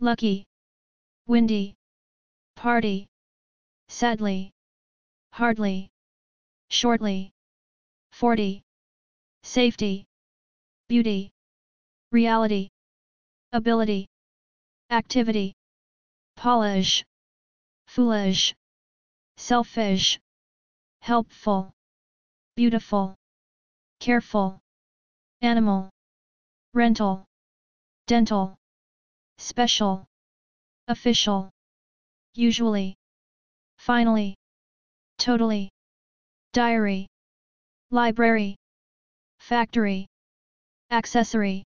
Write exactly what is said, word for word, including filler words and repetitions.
lucky, windy, party, sadly, hardly, shortly, forty, safety, beauty, reality, ability, activity, polish, foolish, selfish, helpful, beautiful, careful, animal, rental, dental, special, official, usually, finally, totally, diary, library, factory, accessory,